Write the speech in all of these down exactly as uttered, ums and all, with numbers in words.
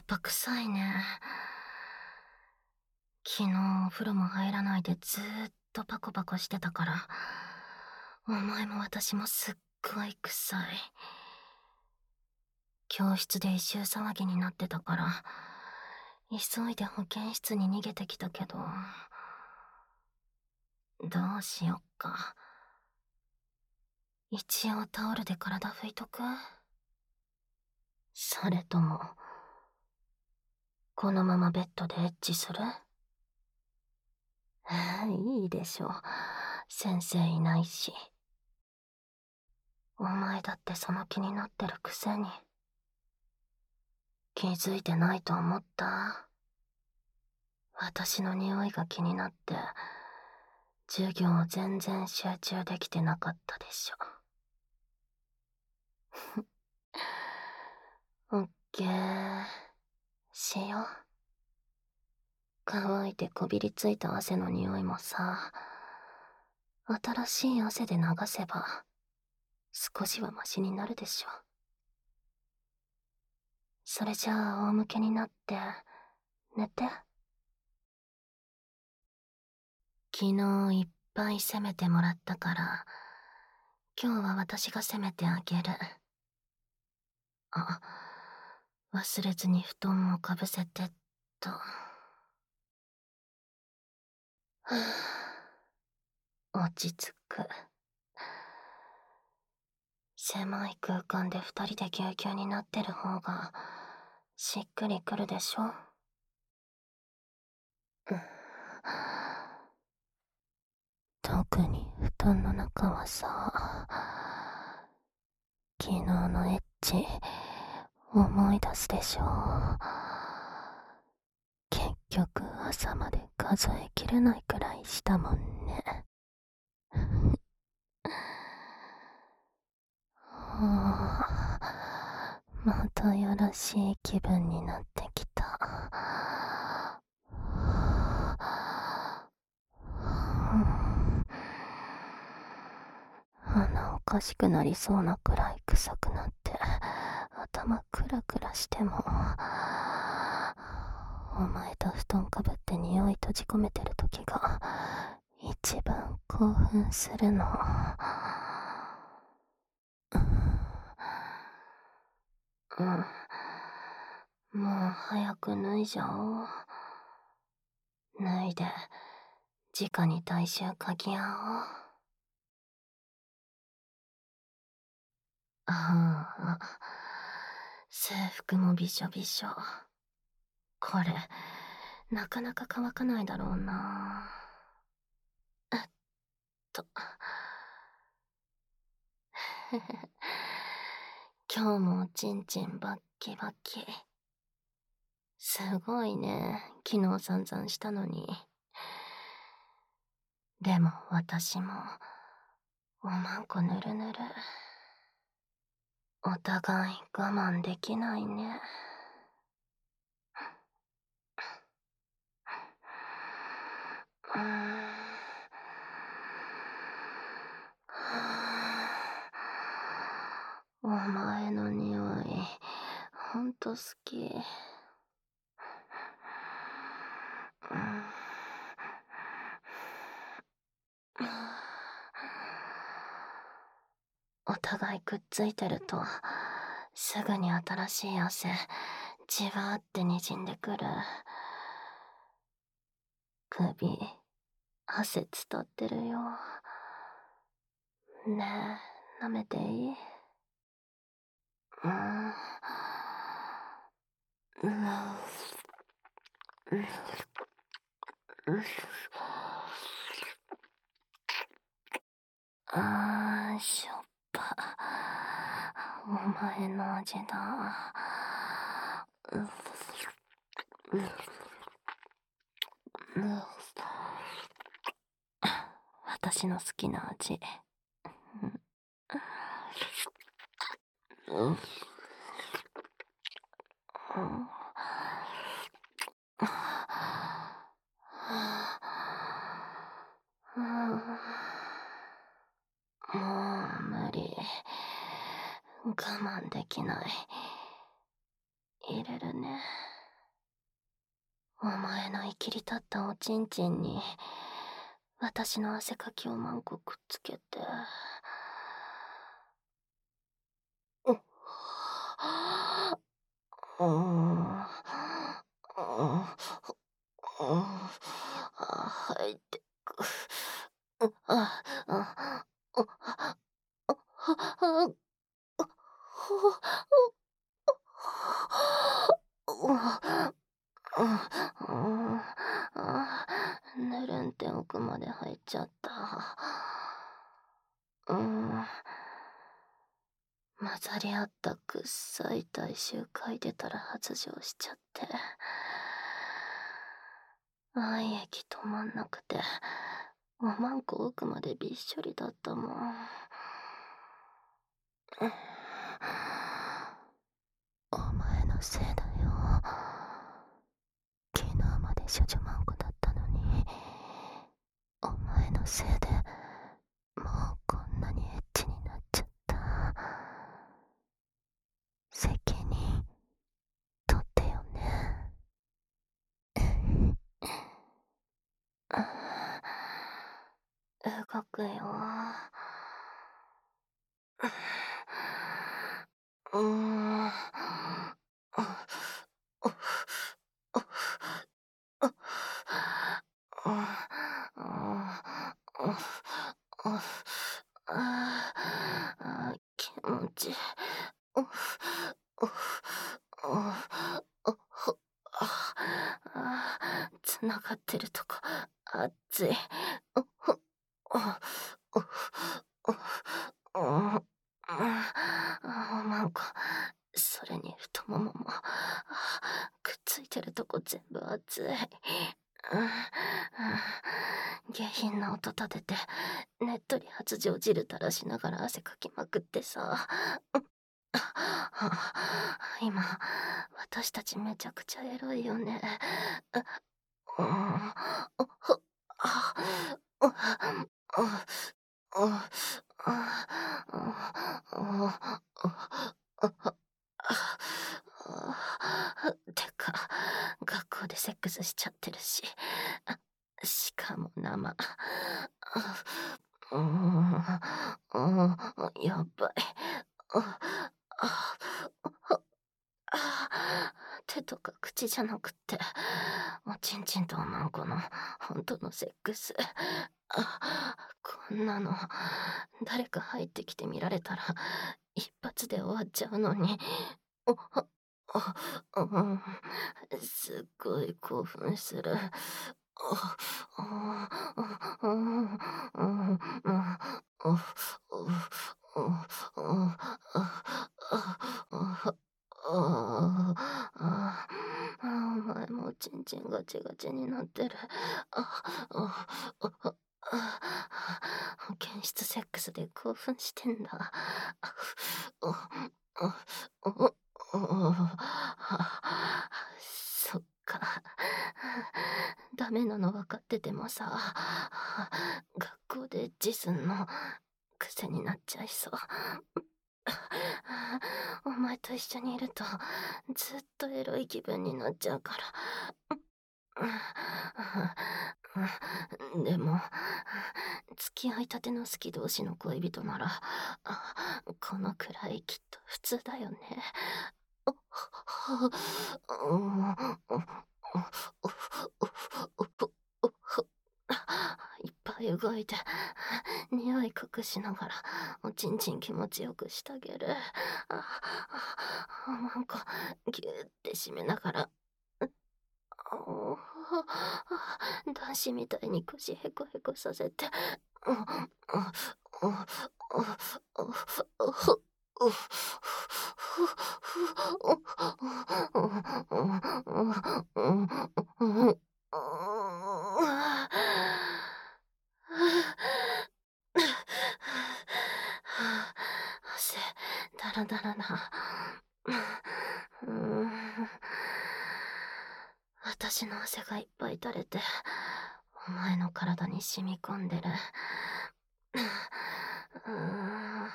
ぱ臭いね。昨日お風呂も入らないでずーっとパコパコしてたから、お前も私もすっごい臭い。教室で異臭騒ぎになってたから、急いで保健室に逃げてきたけど、どうしよっか。一応タオルで体拭いとく？それとも、このままベッドでエッチする？いいでしょ。先生いないし。お前だってその気になってるくせに。気づいてないと思った？私の匂いが気になって、授業全然集中できてなかったでしょ。オッケー。しよう。乾いてこびりついた汗の匂いもさ、新しい汗で流せば、少しはマシになるでしょ。それじゃあ仰向けになって、寝て。昨日いっぱい責めてもらったから、今日は私が責めてあげる。あ、忘れずに布団もかぶせてっと。はぁ、落ち着く。狭い空間で二人でぎゅうぎゅうになってる方が、しっくりくるでしょ。特に布団の中はさ、昨日のエッチ、思い出すでしょ。結局朝まで数えきれないくらいしたもんね。またやらしい気分になってきた。鼻おかしくなりそうなくらい臭くなって頭クラクラしても、お前と布団かぶって匂い閉じ込めてる時が一番興奮するの。うん、もう早く脱いじゃおう。脱いで直に体臭嗅ぎ合おう。ああ、制服もびしょびしょ。これ、なかなか乾かないだろうな。えっと。今日もおちんちんバッキバキ。すごいね、昨日散々したのに。でも私も、おまんこぬるぬる。お互い我慢できないね。うーん。お前の匂い、ほんと好き。お互いくっついてると、すぐに新しい汗、じわーって滲んでくる。首、汗伝ってるよ。ねえ、舐めていい？うーん。うううあー、しょっぱ。お前の味だ。ううう私の好きな味。うん。もう無理。我慢できない。入れるね。 お前のいきり立ったおちんちんに、私の汗かきをマンコくっつけて。うっ。うーん。うーん。うーん。あ、吐いてく。う、あ、あ、う、あ、あ、は、あ、う、ほ、う、う、う、うーん、あ、ねるんって奥まで入っちゃった。うーん。混ざり合ったくっさい体臭嗅いでたら発情しちゃって。愛液止まんなくて、おまんこ奥までびっしょりだったもん。お前のせいだよ。昨日まで処女マンコだったのに、お前のせいでもうこんなにエッチになっちゃった。責任取ってよね。動くよ。うーん。あ、気持ちいい。つながってるとこ熱い。おまんこ、それに太もももくっついてるとこ全部熱い。下品な音立ててねっとり発情汁垂らしながら汗かきまくってさ。今私たちめちゃくちゃエロいよね。てか、学校でセックスしちゃってるし。しかも生。うーん、うーん、やばい。手とか口じゃなくって、おちんちんとおまんこの本当のセックス。こんなの、誰か入ってきて見られたら、一発で終わっちゃうのに。うん、すっごい興奮する。お前もちんちんガチガチになってる。保健室セックスで興奮してんだ。そっか。ダメなの分かっててもさ、学校でエッチすんの癖になっちゃいそう。お前と一緒にいるとずっとエロい気分になっちゃうから。でも、付き合いたての好き同士の恋人なら、このくらいきっと普通だよね。いっぱい動いて、匂い隠しながら、おちんちん気持ちよくしてあげる。なんか、ぎゅーって締めながら、男子みたいに腰へこへこさせて。汗だらだらな。うーん、私の汗がいっぱい垂れてお前の体に染み込んでる。うーん、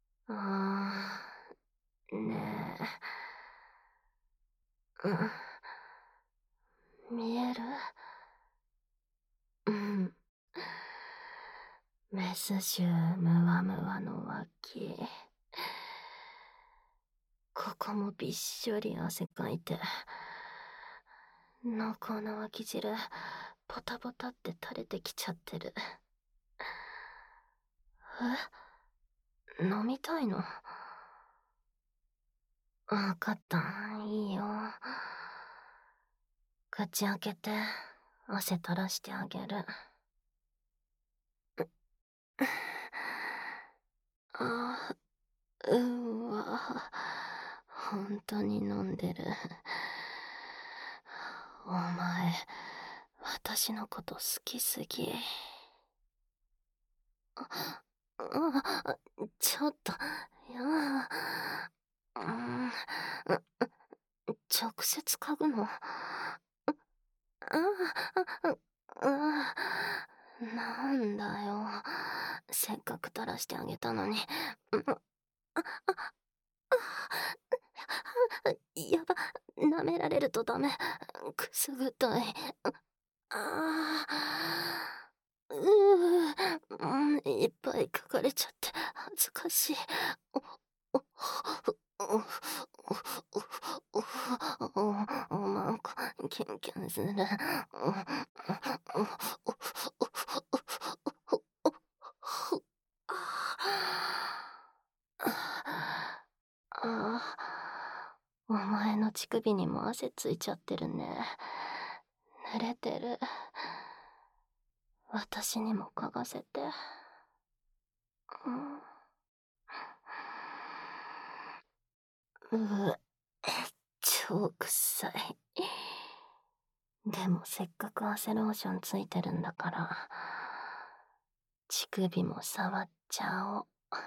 あーねえ、うん、 見える？うん。メス臭ムワムワの脇。ここもびっしょり汗かいて、濃厚な脇汁、ポタポタって垂れてきちゃってる。え？飲みたいの？わかった、いいよ。口開けて、汗垂らしてあげる。あー、うわ、本当に飲んでる。お前、私のこと好きすぎ。あ、あ、ちょっと、いや、うん、直接嗅ぐの？ああ、あ、なんだよ。せっかく垂らしてあげたのに。やば、舐められるとダメ。くすぐったい。ああ、うう、うん、いっぱい書かれちゃって恥ずかしい。お、お、お、お、お、お、おまんこ、キュンキュンする。お、お、お、お、お、お、ああ、お前の乳首にも汗ついちゃってるね。濡れてる。私にも嗅がせて。うん、うえ、超臭い。でもせっかく汗ローションついてるんだから、乳首も触っちゃおう。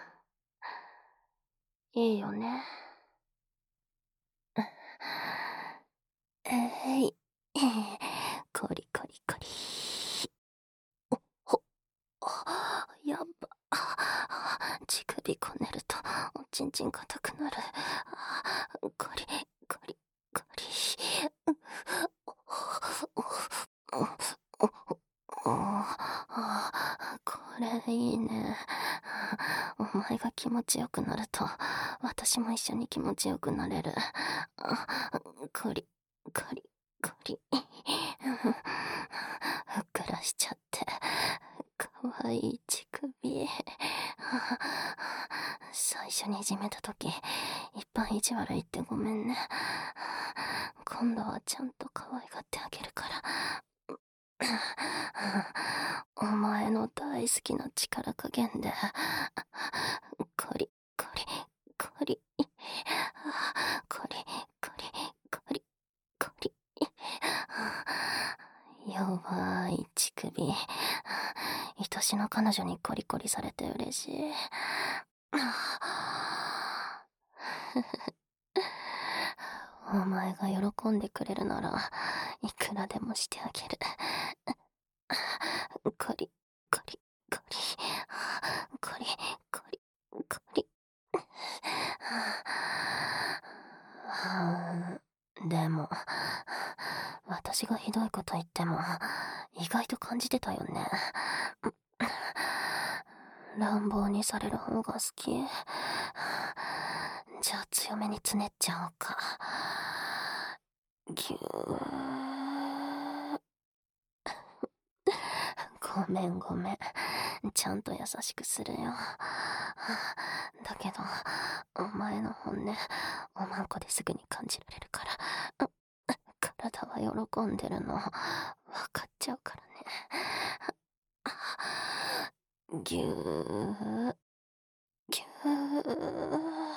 いいよね。えい、コリコリコリ。ほ、あ、やっば。乳首こねるとおちんちん硬くなる。コリコリコリ。これいいね。お前が気持ちよくなると私も一緒に気持ちよくなれる。コリコリコリ。ふっくらしちゃってかわいい乳首。最初にいじめた時いっぱい意地悪言ってごめんね。今度はちゃんと可愛がってあげるから。お前の大好きな力加減でコリコリコリコリコリコリコリ。弱い乳首。愛しの彼女にコリコリされて嬉しい。お前が喜んでくれるならいくらでもしてあげる。コリコリコリコリコリコリ。でも私がひどいこと言っても意外と感じてたよね。乱暴にされる方が好き。じゃあ強めにつねっちゃおうか。ぎゅー。ごめんごめん。ちゃんと優しくするよ。だけど、お前の本音、おまんこですぐに感じられるから、体は喜んでるの、わかっちゃうからね。ぎゅー、ぎゅー。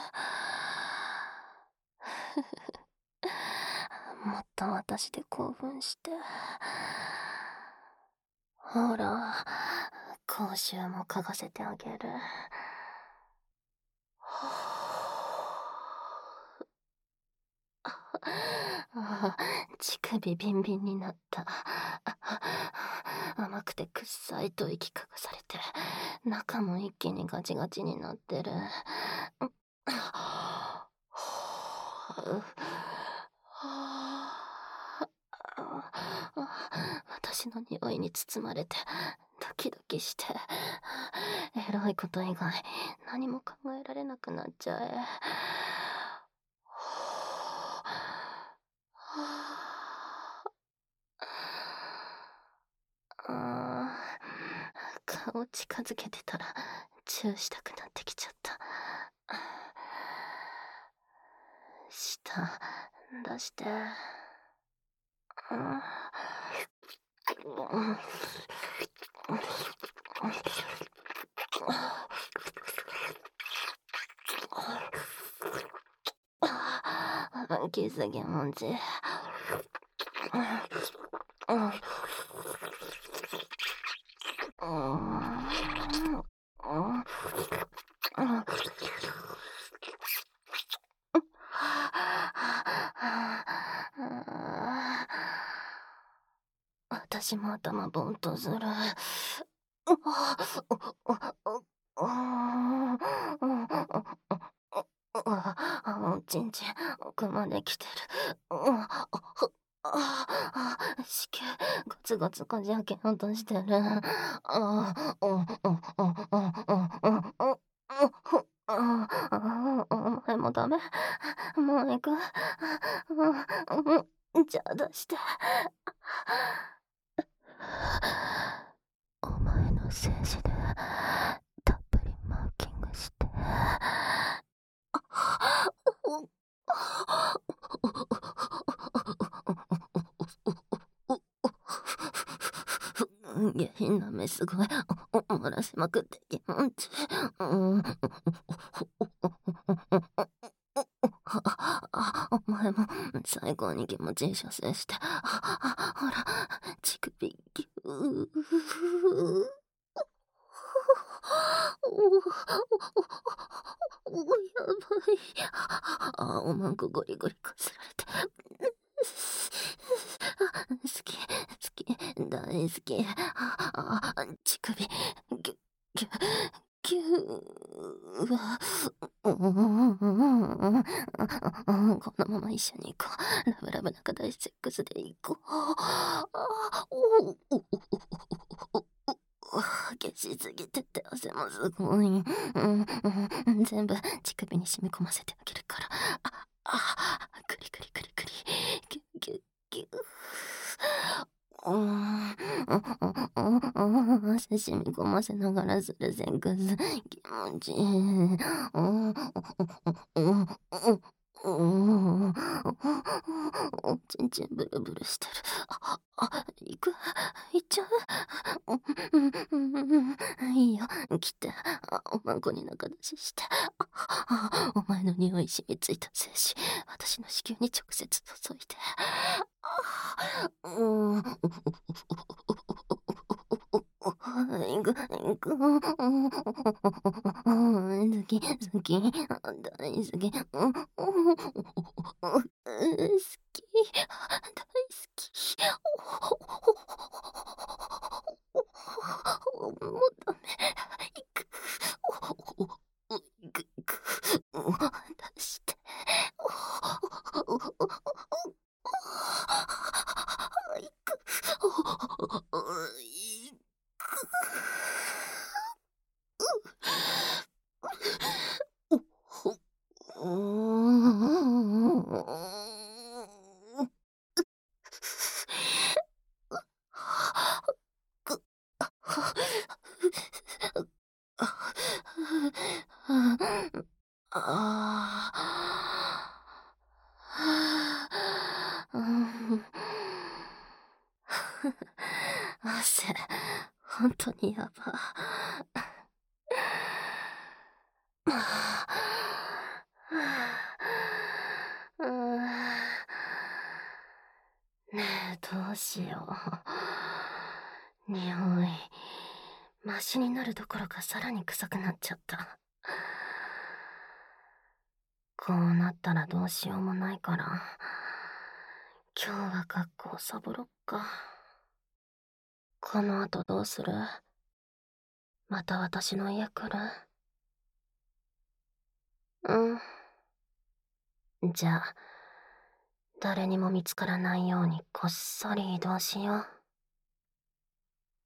もっと私で興奮して。ほら、口臭も嗅がせてあげる。ああ、乳首ビンビンになった。甘くてくっさいと息嗅がされて、中も一気にガチガチになってる。 私の匂いに包まれてドキドキして、エロいこと以外何も考えられなくなっちゃえ。あー顔近づけてたらチューしたくなってきちゃった。舌出して。気づきもんち。私も頭ボンとする。おちんちん奥まで来てる。子宮ゴツゴツこじ開けようとしてる。お前もダメ。もう行く。じゃあ出して。お前の精子でたっぷりマーキングして。下品な目すごい漏らしまくって気持ちいい。お前も最高に気持ちいい射精して。ほら乳首ギュー。おやばい。あおまんこゴリゴリこすられて。好き好き大好き。乳首ギュギュギューはこのまま一緒に行こう。ラブラブ仲大セックスで行こう。消しすぎてて汗もすごい。うんうん、全部乳首に染み込ませてあげるから。ああクリクリクリクリギュギュギュ。うん汗染み込ませながらするセックス気持ちいい。うんおちんちんブルブルしてる。あ、あ、行く行っちゃういいよ、来て。おまんこに仲出しして。お前の匂い染みついた精子、私の子宮に直接注いで。うん。行く行く。好き好き大好き。好き大好き。もうダメ。行く。行く行く。出して。行く。ああ。うん。汗、ほんとにやば。うん。ねえ、どうしよう。匂い、マシになるどころかさらに臭くなっちゃった。こうなったらどうしようもないから、今日は学校サボろっか。この後どうする？また私の家来る？うん。じゃあ、誰にも見つからないようにこっそり移動しよう。